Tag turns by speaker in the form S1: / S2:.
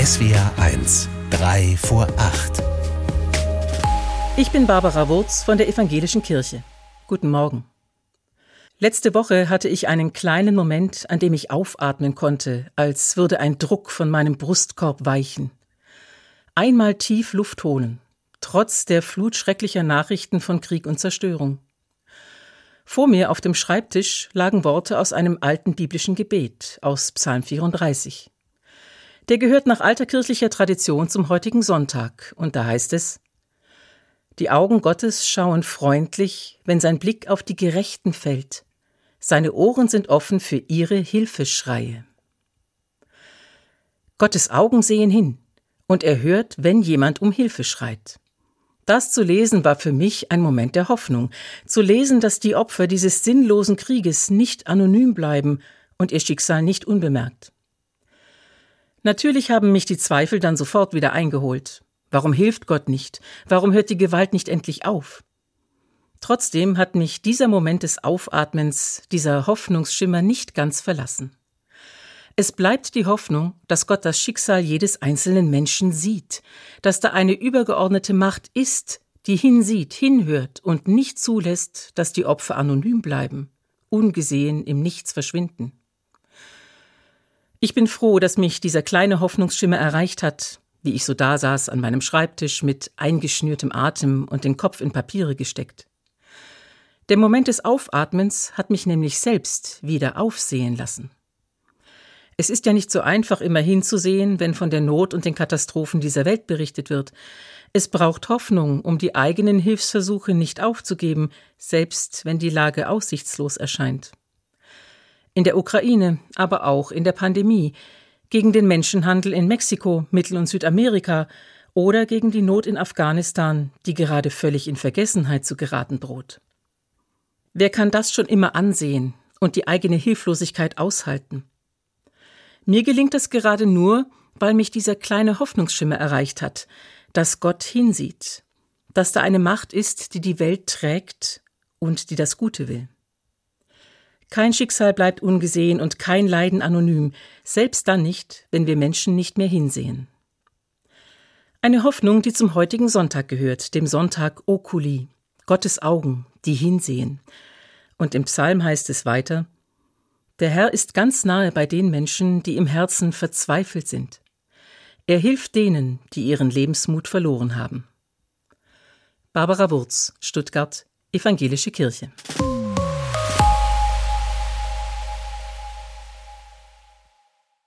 S1: SWR 1, 3 vor 8.
S2: Ich bin Barbara Wurz von der Evangelischen Kirche. Guten Morgen. Letzte Woche hatte ich einen kleinen Moment, an dem ich aufatmen konnte, als würde ein Druck von meinem Brustkorb weichen. Einmal tief Luft holen, trotz der Flut schrecklicher Nachrichten von Krieg und Zerstörung. Vor mir auf dem Schreibtisch lagen Worte aus einem alten biblischen Gebet, aus Psalm 34. Der gehört nach alter kirchlicher Tradition zum heutigen Sonntag, und da heißt es: Die Augen Gottes schauen freundlich, wenn sein Blick auf die Gerechten fällt. Seine Ohren sind offen für ihre Hilfeschreie. Gottes Augen sehen hin, und er hört, wenn jemand um Hilfe schreit. Das zu lesen war für mich ein Moment der Hoffnung. Zu lesen, dass die Opfer dieses sinnlosen Krieges nicht anonym bleiben und ihr Schicksal nicht unbemerkt. Natürlich haben mich die Zweifel dann sofort wieder eingeholt. Warum hilft Gott nicht? Warum hört die Gewalt nicht endlich auf? Trotzdem hat mich dieser Moment des Aufatmens, dieser Hoffnungsschimmer nicht ganz verlassen. Es bleibt die Hoffnung, dass Gott das Schicksal jedes einzelnen Menschen sieht, dass da eine übergeordnete Macht ist, die hinsieht, hinhört und nicht zulässt, dass die Opfer anonym bleiben, ungesehen im Nichts verschwinden. Ich bin froh, dass mich dieser kleine Hoffnungsschimmer erreicht hat, wie ich so dasaß an meinem Schreibtisch mit eingeschnürtem Atem und den Kopf in Papiere gesteckt. Der Moment des Aufatmens hat mich nämlich selbst wieder aufsehen lassen. Es ist ja nicht so einfach, immer hinzusehen, wenn von der Not und den Katastrophen dieser Welt berichtet wird. Es braucht Hoffnung, um die eigenen Hilfsversuche nicht aufzugeben, selbst wenn die Lage aussichtslos erscheint. In der Ukraine, aber auch in der Pandemie, gegen den Menschenhandel in Mexiko, Mittel- und Südamerika oder gegen die Not in Afghanistan, die gerade völlig in Vergessenheit zu geraten droht. Wer kann das schon immer ansehen und die eigene Hilflosigkeit aushalten? Mir gelingt das gerade nur, weil mich dieser kleine Hoffnungsschimmer erreicht hat, dass Gott hinsieht, dass da eine Macht ist, die die Welt trägt und die das Gute will. Kein Schicksal bleibt ungesehen und kein Leiden anonym, selbst dann nicht, wenn wir Menschen nicht mehr hinsehen. Eine Hoffnung, die zum heutigen Sonntag gehört, dem Sonntag Oculi, Gottes Augen, die hinsehen. Und im Psalm heißt es weiter: Der Herr ist ganz nahe bei den Menschen, die im Herzen verzweifelt sind. Er hilft denen, die ihren Lebensmut verloren haben. Barbara Wurz, Stuttgart, Evangelische Kirche.